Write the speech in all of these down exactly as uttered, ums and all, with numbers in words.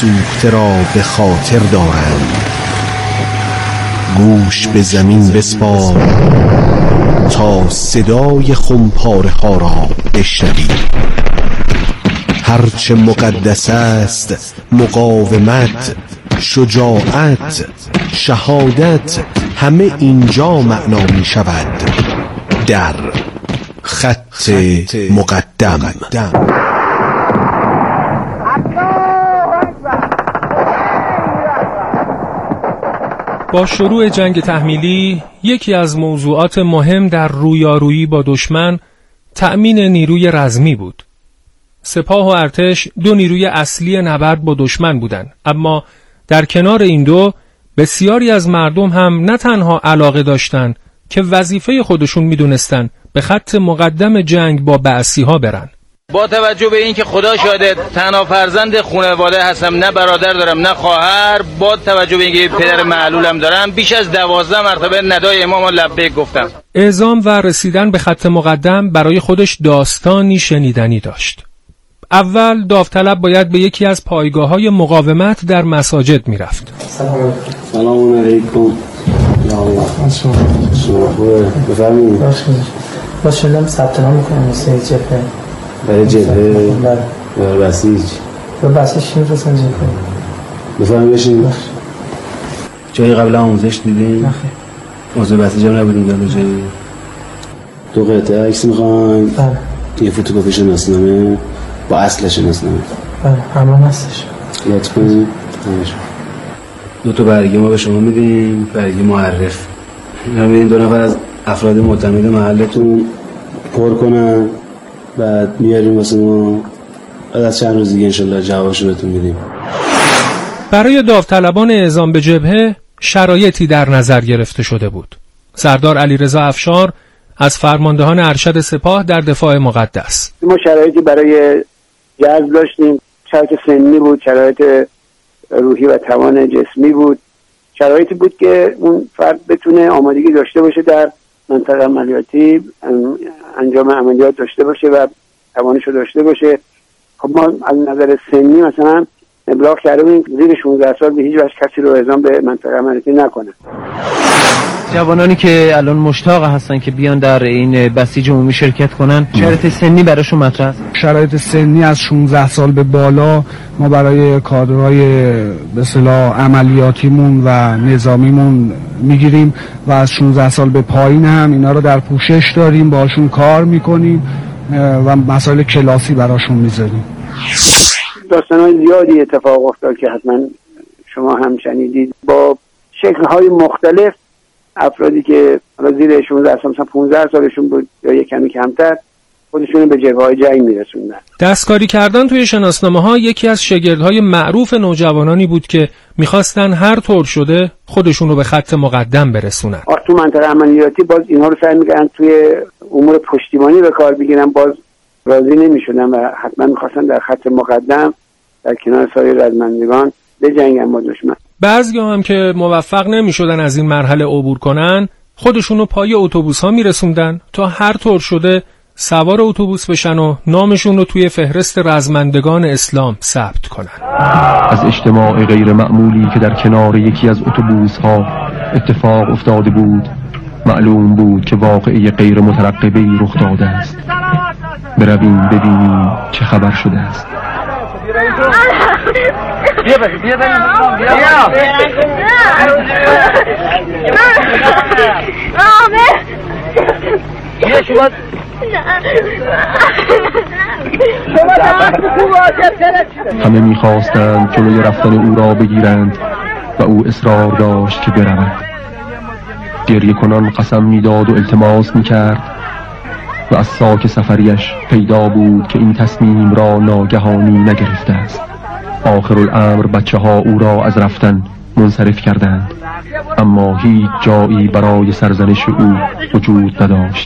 سوخته را به خاطر دارند. گوش به زمین بسپار تا صدای خمپاره ها را بشنوی. هرچه مقدس است مقاومت، شجاعت، شهادت، همه اینجا معنا می شود در خط مقدم. با شروع جنگ تحمیلی یکی از موضوعات مهم در رویارویی با دشمن تأمین نیروی رزمی بود. سپاه و ارتش دو نیروی اصلی نبرد با دشمن بودند، اما در کنار این دو بسیاری از مردم هم نه تنها علاقه داشتند که وظیفه خودشون میدونستن به خط مقدم جنگ با بعثی‌ها برن. با توجه به اینکه خدا شاهده تنها فرزند خانواده هستم، نه برادر دارم نه خواهر، با توجه به اینکه پدر معلولم دارم، بیش از دوازده مرتبه ندای امام لبیک گفتم. اعزام و رسیدن به خط مقدم برای خودش داستانی شنیدنی داشت. اول داوطلب باید به یکی از پایگاه‌های مقاومت در مساجد میرفت. سلام علیکم. یا الله. شما بفرمایید. باشه لام ثبت نام می‌کنم واسه جبهه. برای جبهه؟ برای بسیج. برای بسیج می‌رسن جبهه. بفرمایید بشین. جایی قبلا آموزش دیدین؟ نه. موضوع بسیج هم نبودین در جایی؟ دو قطعه عکس می‌خواین؟ بله. یه فتوکپی شناسنامه با اصل شناسنامه. بله، همه هستش. لطف کنید. دو تا برگه ما به شما میدیم، برگه معرف. اینا میدیم دو نفر از افراد معتمد محلتون پر کنن، بعد میاریم واسه ما. بعد از چند روز دیگه انشالله جوابشو بهتون میدیم. برای داوطلبان اعزام به جبهه شرایطی در نظر گرفته شده بود. سردار علیرضا افشار از فرماندهان ارشد سپاه در دفاع مقدس: ما شرایطی برای جذب داشتیم. شرایط سنی بود، شرایط روحی و توان جسمی بود، شرایطی بود که اون فرد بتونه آمادگی داشته باشه در منطقه عملیاتی انجام عملیات داشته باشه و توانشو داشته باشه. خب ما از نظر سنی مثلا ابلاغ کرده بودیم زیر شانزده سال به هیچ وجه کسی رو اعزام به منطقه عملیاتی نکنه. جوانانی که الان مشتاق هستن که بیان در این بسیج عمومی شرکت کنن، شرایط سنی براشون مطرح است؟ شرایط سنی از شانزده سال به بالا ما برای کادرهای به اصطلاح عملیاتیمون و نظامیمون میگیریم و از شانزده سال به پایین هم اینا رو در پوشش داریم، باشون کار میکنیم و مسائل کلاسی براشون میذاریم. داستان‌های زیادی اتفاق افتاد که حتما شما هم شنیدید. با شکل‌های مختلف افرادی که زیر شانزده سال مثلا پانزده سالشون بود یا یک کمی کمتر خودشون به جبهه‌های جنگ میرسوندن. دستکاری کردن توی شناسنامه‌ها یکی از شاگردهای معروف نوجوانانی بود که می‌خواستن هر طور شده خودشون رو به خط مقدم برسونن. تو منطقه عملیاتی باز اینها رو سعی می‌کردن توی امور پشتیبانی به کار بگیرن، باز راضی نمی‌شدن و حتما می‌خواستن در خط مقدم در کنار سایر رزمندگان بجنگن با دشمن. بعضی‌ها هم که موفق نمی‌شدن از این مرحله عبور کنن، خودشونو پای اتوبوس‌ها می‌رسوندن تا هر طور شده سوار اتوبوس بشن و نامشون رو توی فهرست رزمندگان اسلام ثبت کنن. از اجتماع غیر معمولی که در کنار یکی از اتوبوس‌ها اتفاق افتاده بود، معلوم بود که واقعه غیر مترقبه‌ای رخ داده است. برویم ببینیم چه خبر شده است. بیا بیا بیا بیا بیا شما همه می‌خواستند جلوی رفتن او را بگیرند و او اصرار داشت که برود. گریه کنان قسم می‌داد و التماس می‌کرد و از ساک سفریش پیدا بود که این تصمیم را ناگهانی نگرفته است. آخر الامر بچه ها او را از رفتن منصرف کردند، اما هیچ جایی برای سرزنش او وجود نداشت.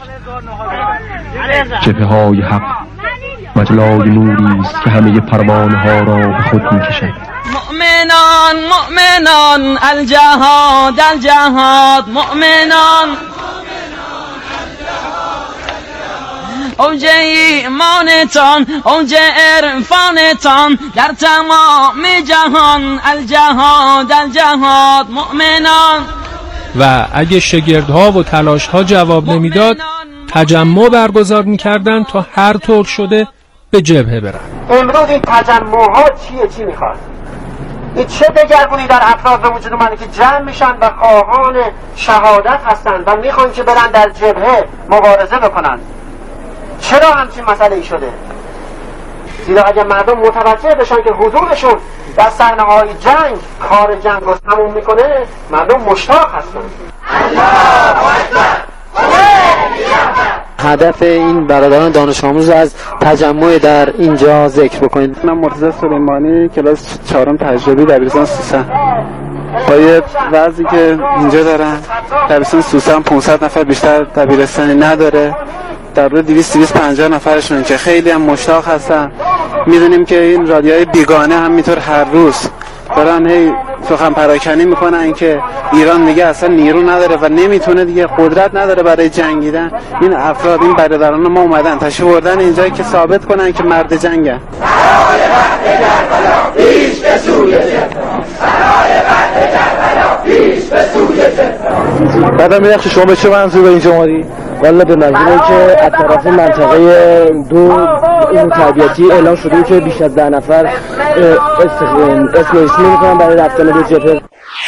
جبهه های حق مجلای نوری است که همه پروانه ها را به خود می کشد. مؤمنان مؤمنان الجهاد الجهاد مؤمنان اوج ایمانتان اوج عرفانتان در تمام جهان الجهاد الجهاد مؤمنان. و اگه شگردها و تلاشها جواب نمیداد تجمع برگزار میکردن تا هر طور شده به جبهه برن. امروز این تجمعها چیه؟ چی میخواد؟ این چه دگرگونی در افراد به وجود اومده که جمع میشن و خواهان شهادت هستن و میخوان که برن در جبهه مبارزه بکنن؟ چرا همچین مسئله ای شده؟ زیرا اگر مردم متوجه بشن که حضورشون در صحنه‌های جنگ کار جنگ رو تموم میکنه، مردم مشتاق هستن. هدف این برادران دانش آموز از تجمع در اینجا ذکر بکنید. من مرتضی سلیمانی، کلاس چهارم تجربی دبیرستان سوسن. با یه وضعی که اینجا دارن دبیرستان سوسن پانصد نفر بیشتر دبیرستانی نداره، در روز دویست تا دویست و پنجاه نفرشون که خیلی هم مشتاق هستن. میدونیم که این رادیوهای بیگانه هم میطور هر روز دارن هی سخن پراکنی میکنن که ایران دیگه اصلا نیرو نداره و نمیتونه دیگه، قدرت نداره برای جنگیدن. این افراد، این برادران ما اومدن تشریف بردن اینجا که ثابت کنن که مرد جنگن. بعدم میرخش شما به چه منظور به اینجا اومدی؟ والا به منظوره که از طرف منطقه دو تربیتی اعلام شده که بیش از ده نفر اسم اسمی میکنن برای رفتن به جبهه.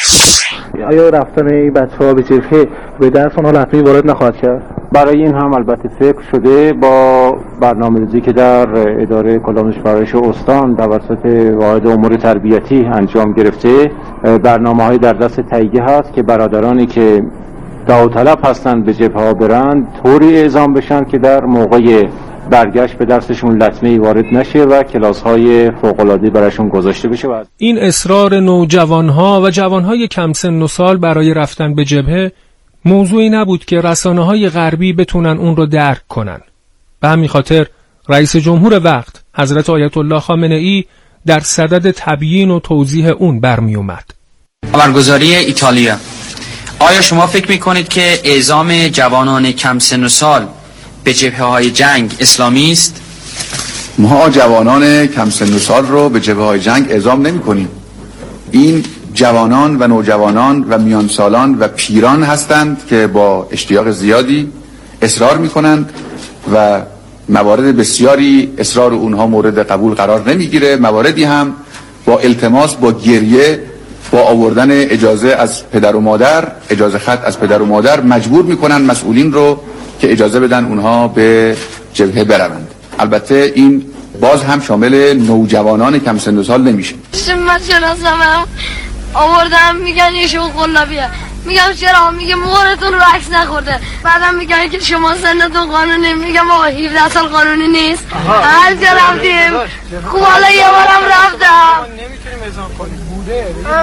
آیا رفتن این بچه ها به جبهه به درس آنها لطمه‌ای وارد نخواهد کرد؟ برای این هم البته فکر شده با برنامه‌ریزی که در اداره کلانش پرورش استان توسط واحد امور تربیتی انجام گرفته، برنامه‌های در دست تهیه هست که برادرانی که داوطلب هستند به جبهه ها برند طوری اعزام بشن که در موقع برگشت به درسشون لطمه‌ای وارد نشه و کلاس‌های فوق‌العاده براشون گذاشته بشه. این اصرار نوجوان‌ها و جوان‌های کم سن و سال برای رفتن به جبهه موضوعی نبود که رسانه‌های غربی بتونن اون رو درک کنن. به همین خاطر رئیس جمهور وقت حضرت آیت الله خامنه‌ای در صدد تبیین و توضیح اون برمی اومد. خبرگزاری ایتالیا: آیا شما فکر می‌کنید که اعزام جوانان کم سن و سال به جبهه‌های جنگ اسلامی است؟ ما جوانان کم سن و سال رو به جبهه‌های جنگ اعزام نمی‌کنیم. این جوانان و نوجوانان و میان سالان و پیران هستند که با اشتیاق زیادی اصرار می‌کنند و موارد بسیاری اصرار اونها مورد قبول قرار نمی‌گیره. مواردی هم با التماس، با گریه، با آوردن اجازه از پدر و مادر، اجازه خط از پدر و مادر مجبور می‌کنند مسئولین رو که اجازه بدن اونها به جبهه بروند. البته این باز هم شامل نوجوانان کم سن و سال نمیشه. من شناسمم آوردم میگن یه شو قلابیه، میگم چرا؟ میگه مورتون رو عکس نخورده. بعدم میگن که شما سنتون قانونی، میگم آقا هفده سال قانونی نیست. هر جا رفتیم خوب، حالا یه بارم رفتم نمیتونیم اعزام کنیم بوده.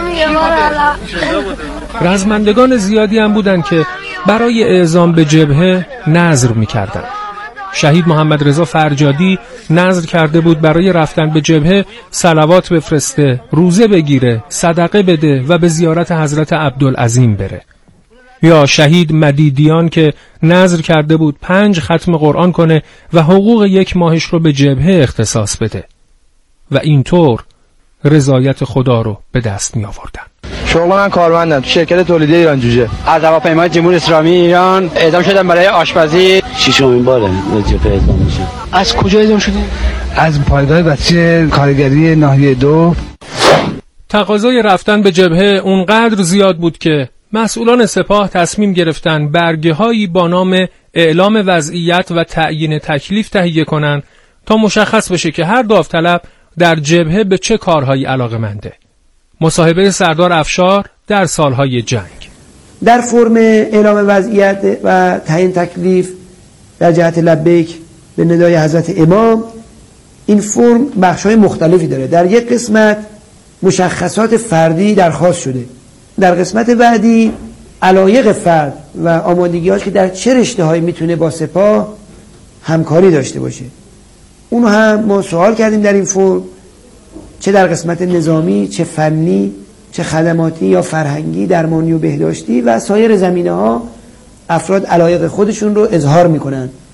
رزمندگان زیادی هم بودن که برای اعزام به جبهه نذر میکردن. شهید محمد رضا فرجادی نذر کرده بود برای رفتن به جبهه صلوات بفرسته، روزه بگیره، صدقه بده و به زیارت حضرت عبدالعظیم بره. یا شهید مدیدیان که نذر کرده بود پنج ختم قرآن کنه و حقوق یک ماهش رو به جبهه اختصاص بده و اینطور رضایت خدا رو به دست می آوردن. شغل من کارمندم تو شرکت تولیدی ایران جوجه. از هواپیمای جمهوری اسلامی ایران اعزام شدم برای آشپزی. ششمین باره به جبهه اعزام میشه. از کجا اعزام شدی؟ از پایگاه بچه کارگری ناحیه دو. تقاضای رفتن به جبهه اونقدر زیاد بود که مسئولان سپاه تصمیم گرفتن برگه‌هایی با نام اعلام وضعیت و تعیین تکلیف تهیه کنن تا مشخص بشه که هر داوطلب در جبهه به چه کارهایی علاقه‌منده. مصاحبه سردار افشار در سالهای جنگ. در فرم اعلام وضعیت و تعیین تکلیف در جهت لبیک به ندای حضرت امام، این فرم بخش‌های مختلفی داره. در یک قسمت مشخصات فردی درخواست شده، در قسمت بعدی علایق فرد و آمادگی‌هاش که در چه رشته‌هایی میتونه با سپاه همکاری داشته باشه. اونو هم ما سوال کردیم در این فرم، چه در قسمت نظامی، چه فنی، چه خدماتی یا فرهنگی، درمانی و بهداشتی و سایر زمینه‌ها افراد علایق خودشون رو اظهار میکنن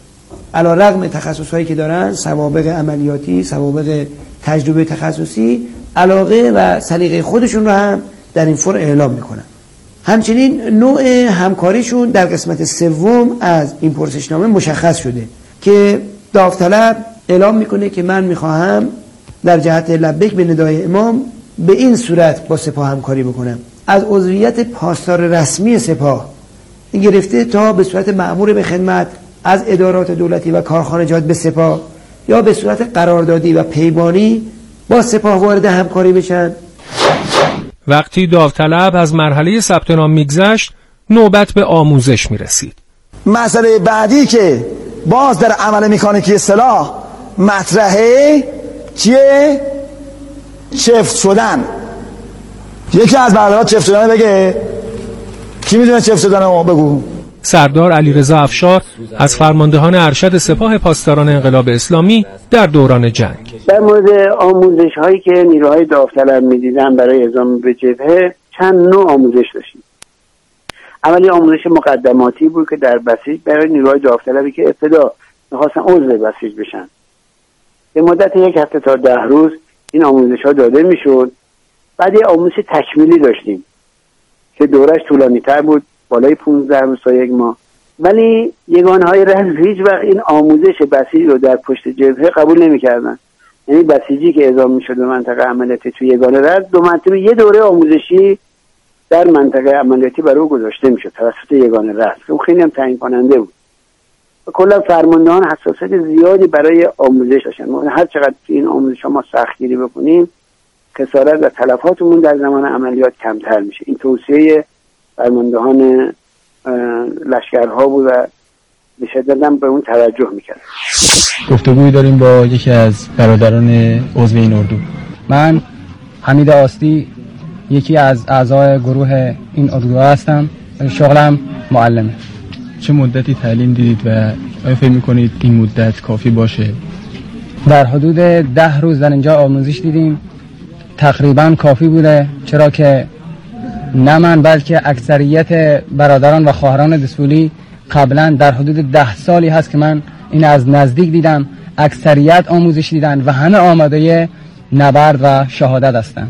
علیرغم تخصصهایی که دارن، سوابق عملیاتی، سوابق تجربه تخصصی، علاقه و سلیقه خودشون رو هم در این فور اعلام میکنن. همچنین نوع همکاریشون در قسمت سوم از این پرسشنامه مشخص شده که داوطلب اعلام میکنه که من میخواهم در جهت لبیک به ندای امام به این صورت با سپاه همکاری بکنم، از عضویت پاسدار رسمی سپاه گرفته تا به صورت مأمور به خدمت از ادارات دولتی و کارخانجات به سپاه، یا به صورت قراردادی و پیمانی با سپاه وارد همکاری بشن. وقتی داوطلب از مرحله ثبت نام میگذشت، نوبت به آموزش میرسید. مسئله بعدی که باز در عمل مکانیکی سلاح مطرحه چیه؟ چفت شدن. یکی از برادرها چفت شدن بگه. کی میدونه چفت شدن رو بگو؟ سردار علیرضا افشار از فرماندهان ارشد سپاه پاسداران انقلاب اسلامی در دوران جنگ. در مورد آموزش هایی که نیروهای داوطلب میدیدن برای اعزام به جبهه، چند نوع آموزش داشتیم. اولی آموزش مقدماتی بود که در بسیج برای نیروهای داوطلبی که ابتدا میخواستن عضو بسیج بشن. به مدت یک هفته تا ده روز این آموزش ها داده میشد. بعد یه آموزش تکمیلی داشتیم که دورش طولانی تر بود، بالای پانزده روز تا یک ماه. ولی یگانهای رزم هیچ وقت این آموزش بسیج رو در پشت جبهه قبول نمی‌کردن. یعنی بسیجی که اعزام می‌شد به منطقه عملیاتی توی یگانه رزم، دو مرتبه یه دوره آموزشی در منطقه عملیاتی برای او گذاشته می‌شد توسط یگانه رزم که اون خیلی هم تعیین کننده بود. و کلا فرماندهان حساسیت زیادی برای آموزش داشتن. ما هر چقدر این آموزش ما سختگیری بکنیم، خسارت و تلفاتمون در زمان عملیات کمتر میشه. این توصیه فرماندهان لشکرها بود و به شدت هم به اون توجه میکرد. گفتگویی داریم با یکی از برادران عضو این اردو. من حمید آستی یکی از اعضای گروه این اردو هستم. شغلم معلمه. چه مدتی تعلیم دیدید و آیا فکر میکنید این مدت کافی باشه؟ در حدود ده روز در اینجا آموزش دیدیم. تقریبا کافی بوده، چرا که نه من بلکه اکثریت برادران و خواهران دسولی قبلا در حدود ده سالی هست که من این از نزدیک دیدم. اکثریت آموزش دیدن و همه آماده نبرد و شهادت هستن.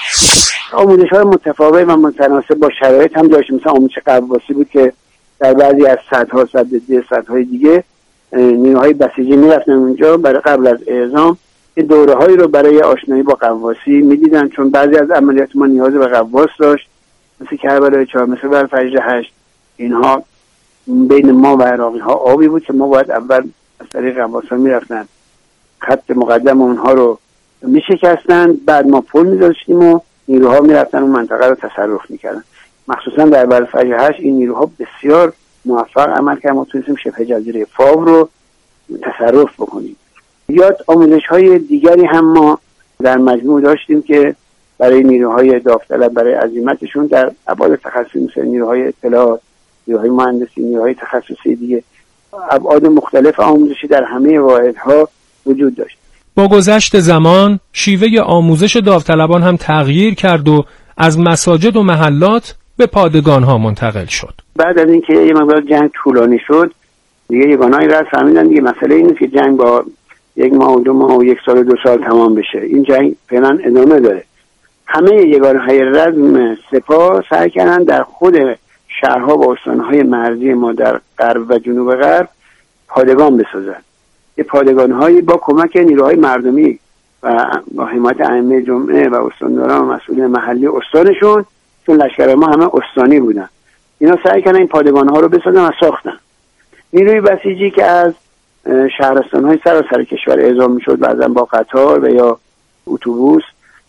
آموزش های متفاوت و متناسب با شرایط هم داشتیم. مثلا آموزش قواسی بود که در بعضی از سدها سد ده سدهای دیگه نیروهای بسیجی میرفتن اونجا برای قبل از اعزام یه دوره هایی رو برای آشنایی با قواسی میدیدن، چون بعضی از عملیات ما نیاز به قواس داشت، مثل کربلای چهار، مثل بر فجر هشت. اینها بین ما و عراقی ها آبی بود که ما باید اول از طریق قواس ها میرفتن، خط مقدم اونها رو میشکستن، بعد ما پل میذاشتیم و نیروها میرفتن اون منطقه رو تصرف میکردن. مخصوصا در بر فجر هشت این نیروها بسیار موفق عمل کردن. ما تونستیم شبه جزیره فاو رو تصرف بکنیم. یاد آموزش های دیگری هم ما در مجموع داشتیم که برای نیروهای داوطلب برای عزیمتشون در ابعاد تخصصی مثل نیروهای اطلاعات، نیروهای مهندسی، نیروهای تخصصی دیگه، ابعاد مختلف آموزشی در همه واحدها وجود داشت. با گذشت زمان شیوه آموزش داوطلبان هم تغییر کرد و از مساجد و محلات به پادگان‌ها منتقل شد. بعد از اینکه یه مقدار جنگ طولانی شد، دیگه یگانه‌ای را فهمیدن دیگه مسئله این نیست که جنگ با یک ماه و دو ماه و یک سال و دو سال تمام بشه. این جنگ فعلا ادامه داره. همه یگانه‌های رزم سپاه سعی کردن در خود شهرها و استان‌های مرزی ما در غرب و جنوب غرب پادگان بسازن. یه پادگان‌هایی با کمک نیروهای مردمی و با حمایت ائمه جمعه و استانداران و مسئولین محلی استانشون، چون لشکر ما همه استانی بودن، اینا سعی کردن این پادگان‌ها رو بسازن و ساختن. نیروی بسیجی که از شهرستان‌های سراسر کشور اعزام می‌شد، بعضا با قطار و یا اتوبوس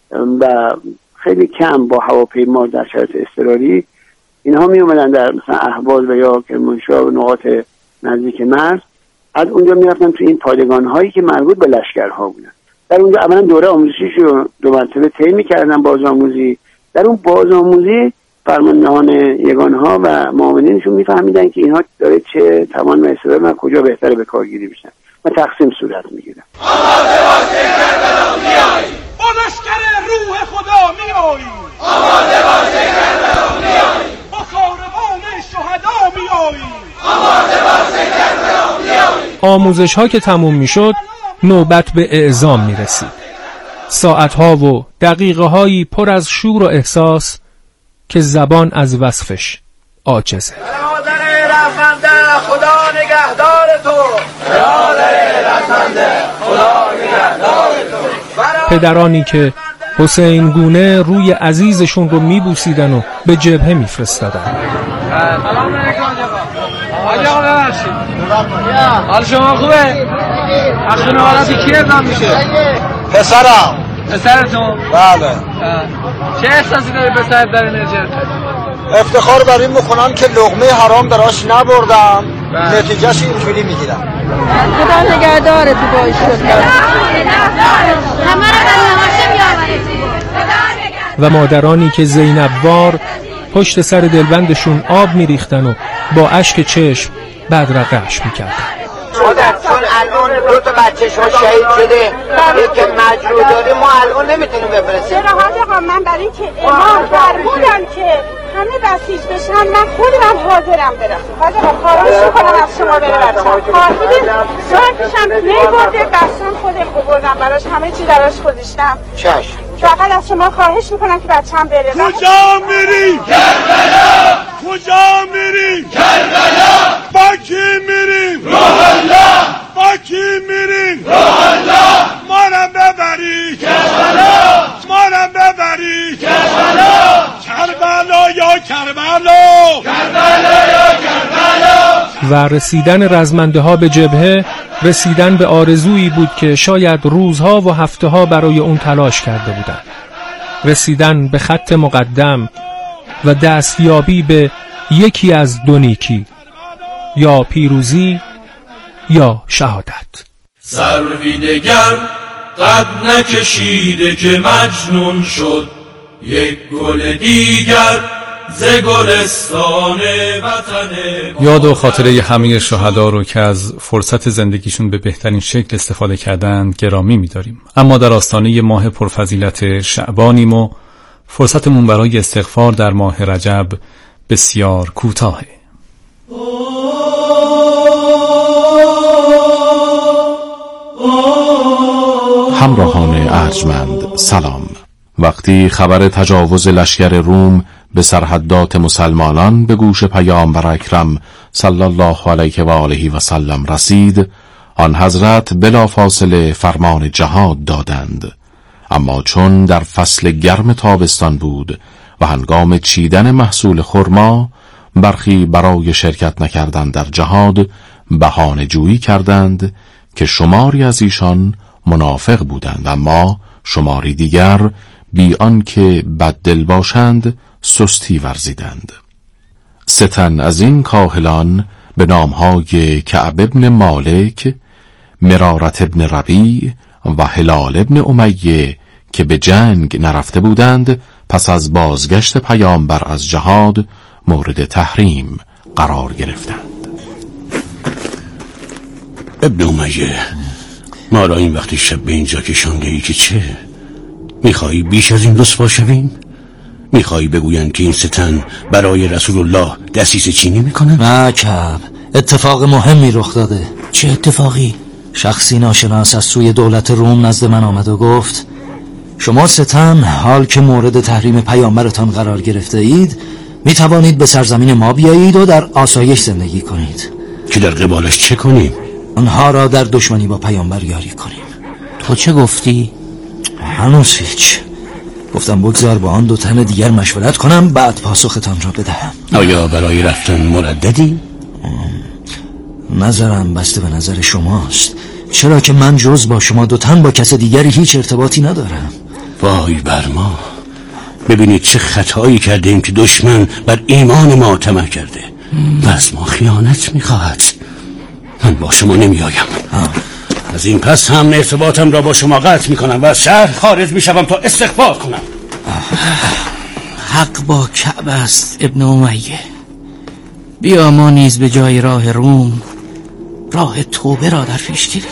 و خیلی کم با هواپیما در شرایط اضطراری، اینها می اومدن در مثلا اهواز و یا کرمانشاه و نقاط نزدیک مرز، از اونجا میرفتن تو این پادگان‌هایی که مربوط به لشکرها بودن. در اونجا اولا دوره آموزشی رو دو مرتبه طی می‌کردن، بازآموزی. در اون بازآموزی فرماندهان یگانه‌ها و معاونینشون میفهمیدن که اینها داره چه توان و استعداد و کجا بهتره به کارگیری بشن و تقسیم صورت میگیره. آماده باشه کربلا میایی، با لشکر روح خدا میایی. آماده باشه کربلا میایی، با کاروان شهدا میایی. آماده باشه کربلا میایی. آموزش ها که تموم می شد نوبت به اعزام می رسید. ساعت ها و دقیقه هایی پر از شور و احساس که زبان از وصفش عاجزه. برادر رحمنده خدا نگهدار تو، برادر رحمنده خدا نگهدار تو. پدرانی که حسین گونه روی عزیزشون رو میبوسیدن و به جبهه میفرستادن. سلام علیکم آقا. آقا ببخشید. حال شما خوبه؟ از خانواده کی اعزام میشه؟ پسرم. پسرتون؟ بله. چه احساسی داری پسرت داره نجات؟ افتخار بر این میکنم که لقمه حرام براش نبردم، نتیجهش اینجوری میگیرم. خدا نگهدارت باش. و مادرانی که زینبوار پشت سر دلبندشون آب میریختن و با اشک چشم بدرقه‌اش میکردن. مادر چون الان دو تا بچه‌شون شهید شده، یک مجروح داره، ما الان نمیتونیم بفرستیم. چرا حاج آقا من برای اینکه امام فرمودن که همه بسیج بشن، من خودم حاضرم برم. حاج آقا خواهش می‌کنم از شما بره بچه‌م. خواهید ساعتشم می‌برده بسام خودم بردم براش، همه چی براش گذاشتم. چشم. فقط از شما خواهش می‌کنم که بچه‌م بره. کجا میری؟ کربلا. کجا میری؟ کربلا. با کی میریم؟ روح الله. با کی میریم؟ روح الله. مارم ببری کربلا. مارم ببری کربلا. کربلا یا کربلا. کربلا یا کربلا. و رسیدن رزمنده ها به جبهه رسیدن به آرزویی بود که شاید روزها و هفته ها برای اون تلاش کرده بودند. رسیدن به خط مقدم و دستیابی به یکی از دو نیکی، یا پیروزی یا شهادت. سروی دگر قد نکشیده که مجنون شد، یک گل دیگر ز گلستان وطن. یاد و خاطره همه شهدا رو که از فرصت زندگیشون به بهترین شکل استفاده کردند گرامی می‌داریم. اما در آستانه ماه پرفضیلت شعبانیم و فرصتمون برای استغفار در ماه رجب بسیار کوتاهه. همراهان ارجمند سلام. وقتی خبر تجاوز لشکر روم به سرحدات مسلمانان به گوش پیامبر اکرم صلی الله علیه و آله و سلم رسید، آن حضرت بلافاصله فرمان جهاد دادند. اما چون در فصل گرم تابستان بود و هنگام چیدن محصول خرما، برخی برای شرکت نکردن در جهاد بهانه جویی کردند که شماری از ایشان منافق بودند، اما شماری دیگر بی آنکه بددل باشند سستی ورزیدند. سه تن از این کاهلان به نامهای کعب ابن مالک، مرارت ابن ربیع و هلال ابن امیه که به جنگ نرفته بودند، پس از بازگشت پیامبر از جهاد مورد تحریم قرار گرفتند. ابن امیه، ما را این وقتی شب به اینجا کشانده ای که چه؟ میخوایی بیش از این رسوا شویم؟ میخوایی بگویند که این ستن برای رسول الله دسیسه چینی میکنن؟ نه کعب، اتفاق مهمی رخ داده. چه اتفاقی؟ شخصی ناشناس از سوی دولت روم نزد من آمد و گفت شما ستن حال که مورد تحریم پیامبرتان قرار گرفته اید، می توانید به سرزمین ما بیایید و در آسایش زندگی کنید. که در قبالش چه کنیم؟ آنها را در دشمنی با پیامبر یاری کنیم. تو چه گفتی؟ هنوز هیچ. گفتم بگذار با آن دو تن دیگر مشورت کنم، بعد پاسختان را بدهم. آیا برای رفتن مرددی؟ نظرم بسته به نظر شماست، چرا که من جز با شما دو تن با کس دیگری هیچ ارتباطی ندارم. وای بر ما، ببینید چه خطایی کردیم که دشمن بر ایمان ما طمع کرده و از ما خیانت میخواهد. من با شما نمیایم. از این پس هم ارتباطم را با شما قطع میکنم و از شهر خارج میشوم تا استغفار کنم. حق با کعب است ابن امیه. بیا ما نیز به جای راه روم راه توبه را در پیش گیریم.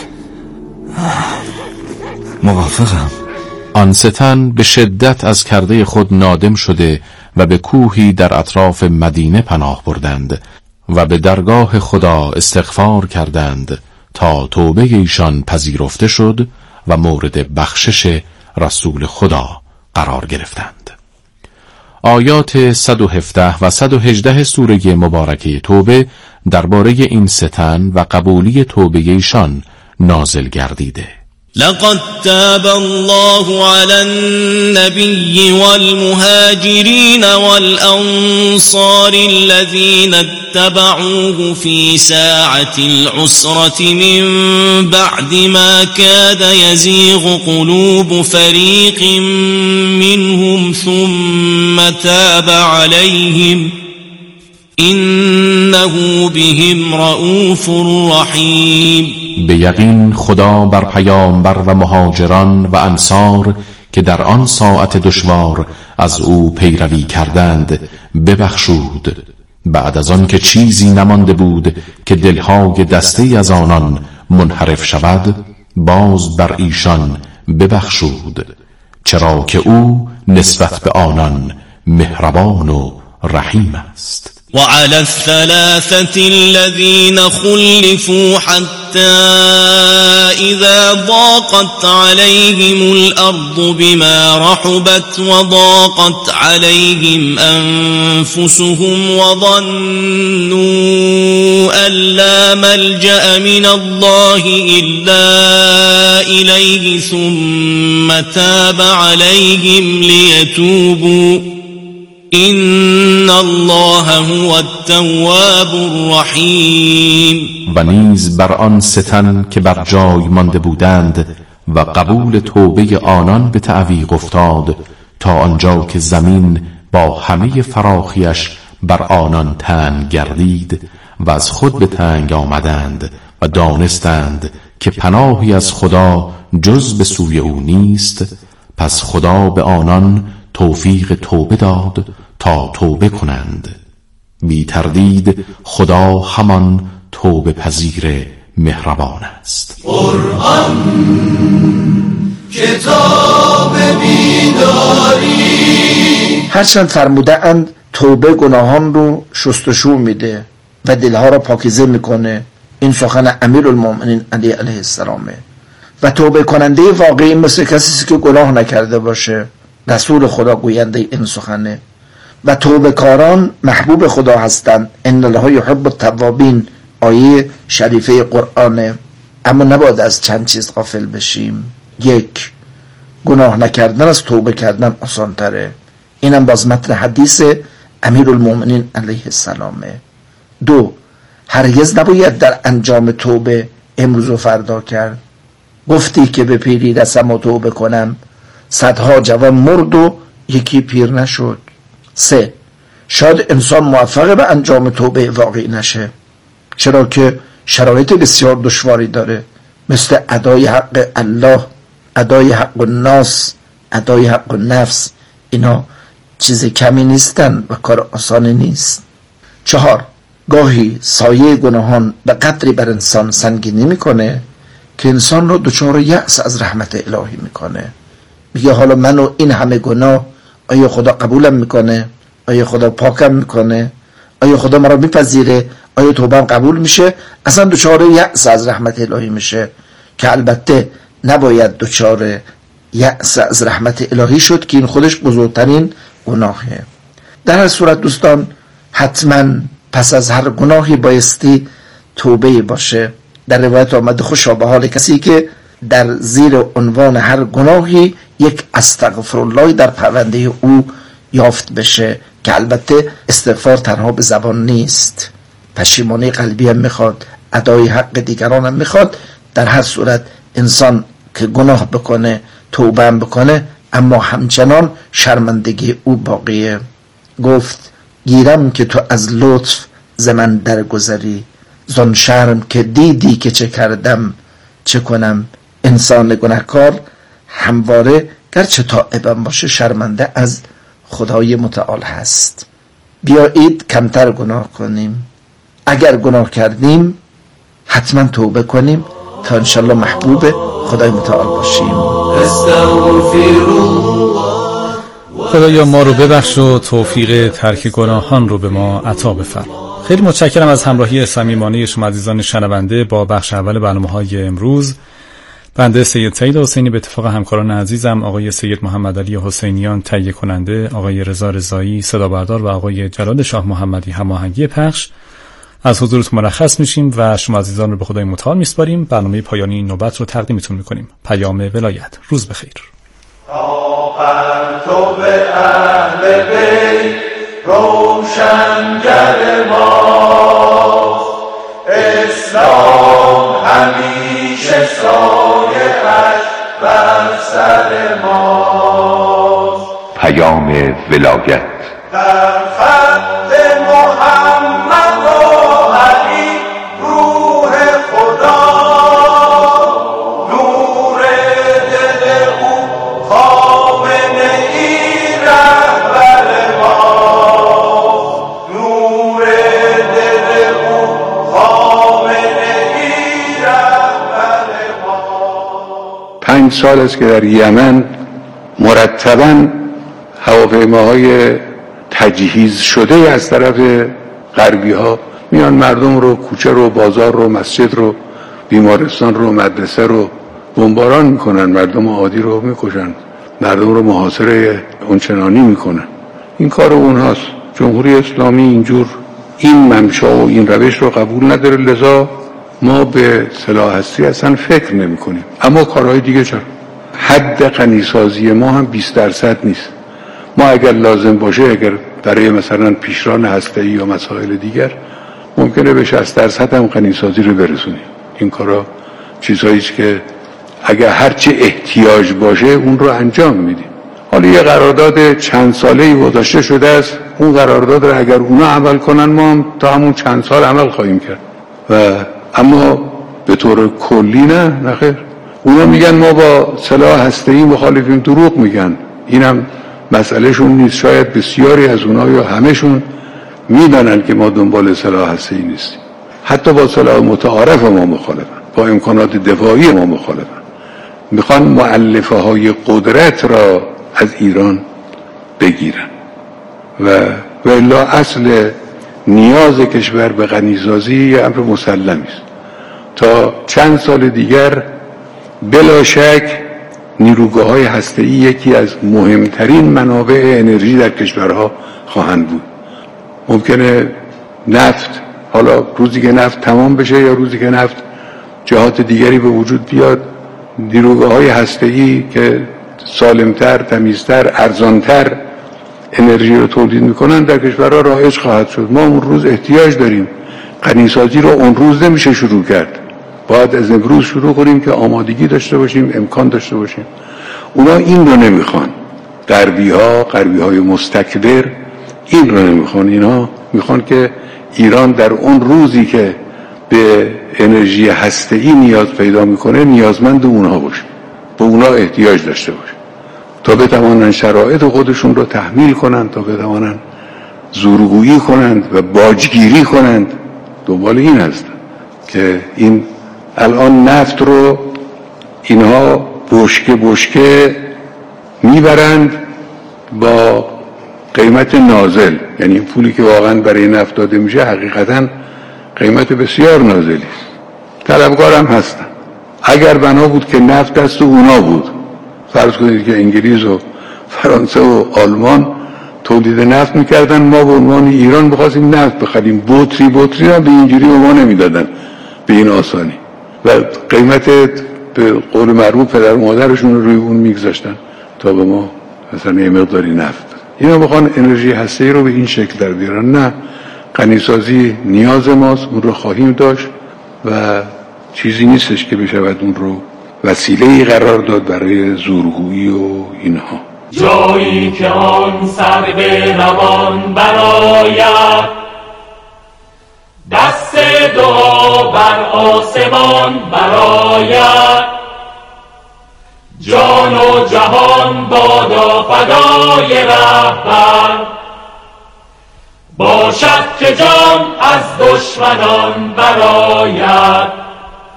موافقم. آن ستن به شدت از کرده خود نادم شده و به کوهی در اطراف مدینه پناه بردند و به درگاه خدا استغفار کردند تا توبه ایشان پذیرفته شد و مورد بخشش رسول خدا قرار گرفتند. آیات صد و هفده و صد و هجده سوره مبارکه توبه درباره این ستن و قبولی توبه ایشان نازل گردیده. لقد تاب الله على النبي والمهاجرين والأنصار الذين اتبعوه في ساعة العسرة من بعد ما كاد يزيغ قلوب فريق منهم ثم تاب عليهم إنه بهم رؤوف رحیم. به یقین خدا بر پیامبر و مهاجران و انصار که در آن ساعت دشوار از او پیروی کردند ببخشود، بعد از آن که چیزی نمانده بود که دلهای دسته از آنان منحرف شود باز بر ایشان ببخشود، چرا که او نسبت به آنان مهربان و رحیم است. وعلى الثلاثة الذين خلفوا حتى إذا ضاقت عليهم الأرض بما رحبت وضاقت عليهم أنفسهم وظنوا أن لا ملجأ من الله إلا إليه ثم تاب عليهم ليتوبوا إن الله هو التواب الرحیم. و نیز بر آن ستن که بر جای مانده بودند و قبول توبه آنان به تعویق افتاد تا آنجا که زمین با همه فراخیش بر آنان تنگ گردید و از خود به تنگ آمدند و دانستند که پناهی از خدا جز به سوی او نیست، پس خدا به آنان توفیق توبه داد تا توبه کنند. بی تردید خدا همان توبه پذیر مهربان است. قرآن کتاب بیداری. هرچند فرموده اند توبه گناهان رو شستشو میده و دلها را پاکیزه میکنه، این سخن امیرالمومنین علی علیه السلامه. و توبه کننده واقعی مثل کسی که گناه نکرده باشه، رسول خدا گوینده این سخنه. و توبه کاران محبوب خدا هستند. ان الله یحب التوابین، آیه شریفه قرآنه. اما نباید از چند چیز غافل بشیم. یک، گناه نکردن از توبه کردن آسان تره، اینم باز متن حدیث امیرالمومنین علیه السلامه. دو، هرگز نباید در انجام توبه امروز و فردا کرد. گفتی که به پیری رسم و توبه کنم، صدها جوان مرد و یکی پیر نشد. سه، شاید انسان موفق به انجام توبه واقعی نشه، چرا که شرایط بسیار دشواری داره، مثل ادای حق الله، ادای حق الناس، ادای حق النفس. اینا چیز کمی نیستن و کار آسانی نیست. چهار، گاهی سایه گناهان به قدری بر انسان سنگینی میکنه که انسان رو دچار یأس از رحمت الهی میکنه. میگه حالا منو این همه گناه، آیا خدا قبولم میکنه؟ آیا خدا پاکم میکنه؟ آیا خدا مرا میپذیره؟ آیا توبم قبول میشه؟ اصلا دچار یأس از رحمت الهی میشه که البته نباید دچار یأس از رحمت الهی شد که این خودش بزرگترین گناهه. در هر صورت دوستان، حتما پس از هر گناهی بایستی توبه باشه. در روایت آمده خوشا به حال کسی که در زیر عنوان هر گناهی یک استغفرالله در پرونده او یافت بشه، که البته استغفار تنها به زبان نیست، پشیمانی قلبی هم میخواد، ادای حق دیگران هم میخواد. در هر صورت انسان که گناه بکنه توبه هم بکنه، اما همچنان شرمندگی او باقیه. گفت گیرم که تو از لطف زمن درگذری، زن شرم که دیدی که چه کردم چه کنم. انسان گناهکار همواره گرچه تائبم باشه شرمنده از خدای متعال هست. بیایید کمتر گناه کنیم، اگر گناه کردیم حتما توبه کنیم تا انشالله محبوب خدای متعال باشیم. خدایا ما رو ببخش و توفیق ترک گناهان رو به ما عطا بفرما. خیلی متشکرم از همراهی صمیمانه شما عزیزان شنونده با بخش اول برنامه‌های امروز. بنده سید سعید حسینی به اتفاق همکاران عزیزم آقای سید محمد علی حسینیان تهیه کننده، آقای رضا رضایی صدا بردار و آقای جلال شاه محمدی هماهنگی پخش از حضورتون مرخص میشیم و شما عزیزان رو به خدای متعال میسپاریم. برنامه پایانی این نوبت رو تقدیمتون میکنیم. پیام ولایت. روز بخیر. پرتو اهل بیت روشنگر ماست، اسلام همیشه سایه‌اش بر سر ماست. پیام ولایت. در خط محمد و علی روح خدا، نور دل او خامنه ای رهبر ماست، نور دل او خامنه ای رهبر ماست. پنج سال است که در یمن مرتباً هواپیماهای تجهیز شده از طرف غربی ها میان مردم رو، کوچه رو، بازار رو، مسجد رو، بیمارستان رو، مدرسه رو بمباران میکنن، مردم عادی رو میکشن، مردم رو محاصره اونچنانی میکنن. این کار اونهاست. جمهوری اسلامی اینجور این ممشا و این روش رو قبول نداره، لذا ما به سلاح هستی اصلا فکر نمی کنیم. اما کارهای دیگه چرا؟ حد غنیسازی ما هم بیست درصد نیست. ما اگر لازم باشه، اگر برای مثلا پیشران هسته‌ای یا مسائل دیگر ممکنه به شصت درصد هم غنیسازی رو برسونیم. این کارا چیزهایی است که اگر هرچی احتیاج باشه اون رو انجام میدیم. حالا یه قرارداد چند ساله‌ای گذاشته شده است، اون قرارداد رو اگر اونا عمل کنن ما هم تا همون چند سال عمل خواهیم کرد. و اما به طور کلی نه، نخیر. اونا میگن ما با سلاح هسته‌ای مخالفیم، دروغ میگن. اینم مسئلهشون نیست. شاید بسیاری از اونا یا همهشون میدانن که ما دنبال سلاح هسته‌ای نیستیم. حتی با سلاح متعارف ما مخالفن، با امکانات دفاعی ما مخالفن. میخوان مؤلفه های قدرت را از ایران بگیرن و و الا اصل نیاز کشور به غنیسازی یه امر مسلمی است. تا چند سال دیگر بلا شک نیروگاه‌های هسته‌ای یکی از مهمترین منابع انرژی در کشورها خواهند بود. ممکنه نفت، حالا روزی که نفت تمام بشه یا روزی که نفت جهات دیگری به وجود بیاد، نیروگاه‌های هسته‌ای که سالمتر، تمیزتر، ارزانتر انرژی رو تولید میکنن در کشورها رایج خواهد شد. ما اون روز احتیاج داریم. غنیسازی رو اون روز نمیشه شروع کرد، باید از امروز شروع کنیم که آمادگی داشته باشیم، امکان داشته باشیم. اونا این رو نمیخوان. غربی ها، غربی های مستکبر این رو نمیخوان. اینا میخوان که ایران در اون روزی که به انرژی هسته‌ای نیاز پیدا میکنه نیازمند اونها باشه، به اونها احتیاج داشته باشه تا بتوانن شرایط خودشون رو تحمیل کنند، تا بتوانن زورگویی کنند و باجگیری کنند. دنبال این هستن که این الان نفت رو اینها بشکه بشکه میبرند با قیمت نازل، یعنی پولی که واقعا برای نفت داده میشه حقیقتا قیمت بسیار نازلی است. طلبکار هم هستن. اگر بنا بود که نفت دست اونا بود، فرض کنید که انگلیس و فرانسه و آلمان تولید نفت میکردن، ما به عنوان ایران بخواستیم نفت بخریم، بطری بطری هم به اینجوری به ما نمیدادن به این آسانی و قیمت به قول معروف پدر مادرشون رو روی اون میگذاشتن تا به ما مثلا یه مقداری نفت. اینا بخوان انرژی هسته‌ای رو به این شکل در بیارن. نه، غنیسازی نیاز ماست، اون رو خواهیم داشت و چیزی نیستش که بشود اون رو وسیله‌ای قرار داد برای زورگویی و اینها. جایی که آن سر به روان برآید، دست دعا بر آسمان برآید، جان و جهان بادا فدای رهبر، باشد که جان از دشمنان برآید.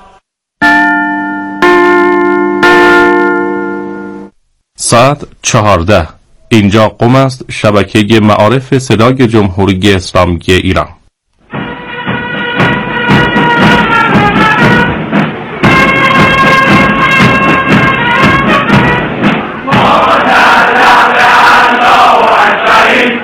ساعت چهارده. اینجا قم است، شبکه معارف صدای جمهوری اسلامی ایران.